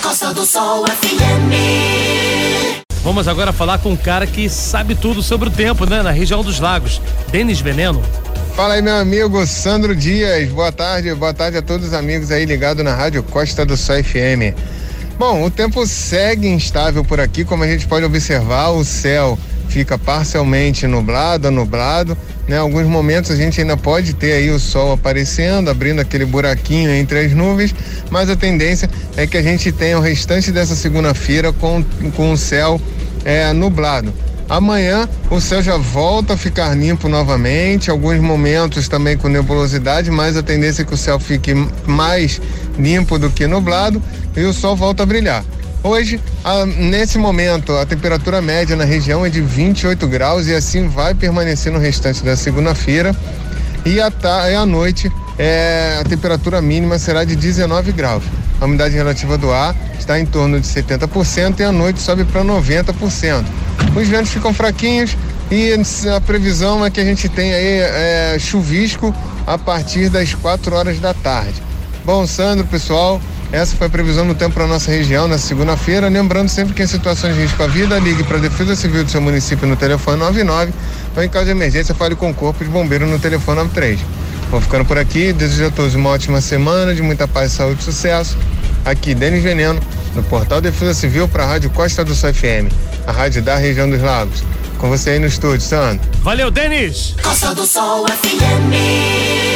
Costa do Sol FM. Vamos agora falar com um cara que sabe tudo sobre o tempo, né? Na região dos lagos, Denis Veneno. Fala aí, meu amigo Sandro Dias, boa tarde a todos os amigos aí ligados na Rádio Costa do Sol FM. Bom, o tempo segue instável por aqui, como a gente pode observar, o céu fica parcialmente nublado, né? Alguns momentos a gente ainda pode ter aí o sol aparecendo, abrindo aquele buraquinho entre as nuvens, mas a tendência é que a gente tenha o restante dessa segunda-feira com o céu nublado. Amanhã o céu já volta a ficar limpo novamente, alguns momentos também com nebulosidade, mas a tendência é que o céu fique mais limpo do que nublado e o sol volta a brilhar. Hoje, nesse momento, a temperatura média na região é de 28 graus e assim vai permanecer no restante da segunda-feira. E à noite, a temperatura mínima será de 19 graus. A umidade relativa do ar está em torno de 70% e à noite sobe para 90%. Os ventos ficam fraquinhos e a previsão é que a gente tenha aí chuvisco a partir das 4 horas da tarde. Bom, Sandro, pessoal, essa foi a previsão do tempo para a nossa região na segunda-feira. Lembrando sempre que em situações de risco à vida, ligue para a Defesa Civil do seu município no telefone 99 ou em caso de emergência, fale com o Corpo de Bombeiro no telefone 93. Vou ficando por aqui, desejo a todos uma ótima semana, de muita paz, saúde e sucesso. Aqui, Denis Veneno, no Portal Defesa Civil para a Rádio Costa do Sol FM, a rádio da região dos lagos. Com você aí no estúdio, Sandro. Valeu, Denis! Costa do Sol FM.